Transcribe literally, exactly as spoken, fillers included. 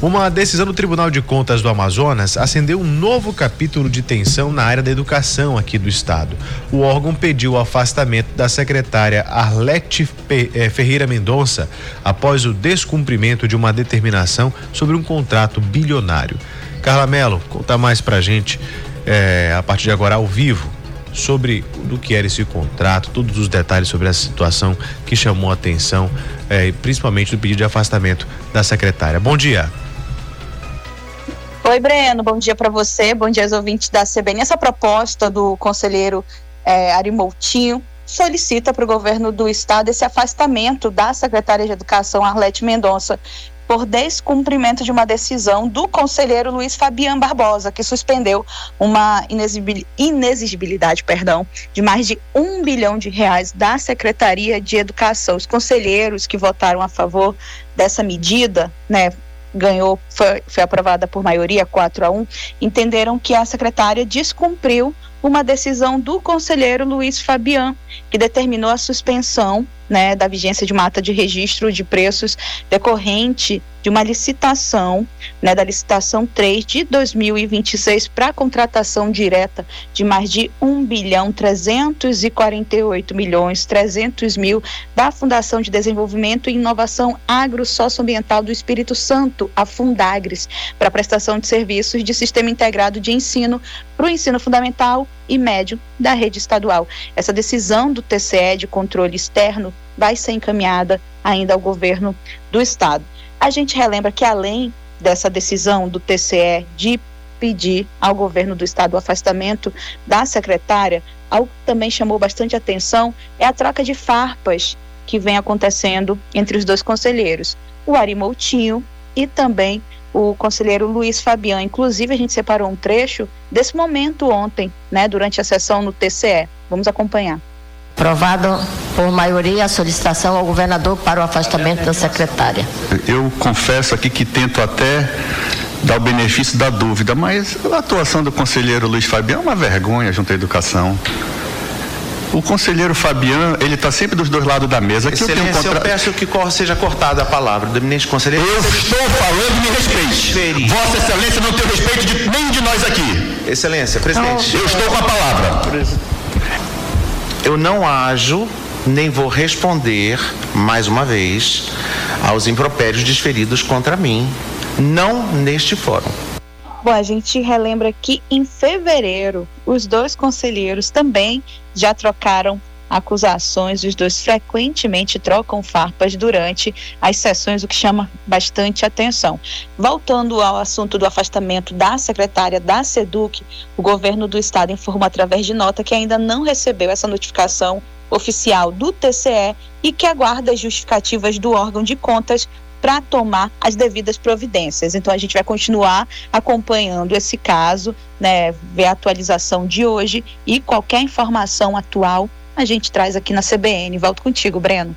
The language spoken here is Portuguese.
Uma decisão do Tribunal de Contas do Amazonas acendeu um novo capítulo de tensão na área da educação aqui do estado. O órgão pediu o afastamento da secretária Arlete Ferreira Mendonça após o descumprimento de uma determinação sobre um contrato bilionário. Carla Mello, conta mais pra gente, é, a partir de agora ao vivo, sobre do que era esse contrato, todos os detalhes sobre essa situação que chamou a atenção, é, principalmente do pedido de afastamento da secretária. Bom dia. Oi, Breno, bom dia para você, bom dia aos ouvintes da C B N. Essa proposta do conselheiro é, Ari Moutinho solicita para o governo do estado esse afastamento da secretária de Educação, Arlete Mendonça, por descumprimento de uma decisão do conselheiro Luiz Fabian Barbosa, que suspendeu uma inexigibilidade, perdão, de mais de um bilhão de reais da Secretaria de Educação. Os conselheiros que votaram a favor dessa medida, né, ganhou, foi, foi aprovada por maioria, quatro a um, entenderam que a secretária descumpriu uma decisão do conselheiro Luiz Fabian, que determinou a suspensão, né, da vigência de uma ata de registro de preços decorrente de uma licitação, né, da licitação três de dois mil e vinte e seis para contratação direta de mais de um bilhão trezentos e quarenta e oito milhões trezentos mil da Fundação de Desenvolvimento e Inovação Agro-Socioambiental do Espírito Santo, a Fundagres, para prestação de serviços de sistema integrado de ensino para o ensino fundamental e médio da rede estadual. Essa decisão do T C E de controle externo vai ser encaminhada ainda ao governo do estado. A gente relembra que, além dessa decisão do T C E de pedir ao governo do estado o afastamento da secretária, algo que também chamou bastante atenção é a troca de farpas que vem acontecendo entre os dois conselheiros, o Ari Moutinho e também o conselheiro Luiz Fabian. Inclusive, a gente separou um trecho desse momento ontem, né, durante a sessão no T C E. Vamos acompanhar. Aprovado por maioria a solicitação ao governador para o afastamento da secretária. Eu confesso aqui que tento até dar o benefício da dúvida, mas a atuação do conselheiro Luiz Fabian é uma vergonha junto à educação. O conselheiro Fabian, ele está sempre dos dois lados da mesa. Excelência, eu, tenho contra... eu peço que seja cortada a palavra do eminente conselheiro. Eu estou falando, me respeite. Vossa Excelência não tem o respeito de, nem de nós aqui. Excelência, presidente. Eu estou com a palavra. Eu não ajo, nem vou responder, mais uma vez, aos impropérios desferidos contra mim, não neste fórum. Bom, a gente relembra que em fevereiro, os dois conselheiros também já trocaram acusações, os dois frequentemente trocam farpas durante as sessões, o que chama bastante atenção. Voltando ao assunto do afastamento da secretária da SEDUC, o governo do estado informou através de nota que ainda não recebeu essa notificação oficial do T C E e que aguarda as justificativas do órgão de contas para tomar as devidas providências. Então a gente vai continuar acompanhando esse caso, né, ver a atualização de hoje e qualquer informação atual a gente traz aqui na C B N. Volto contigo, Breno.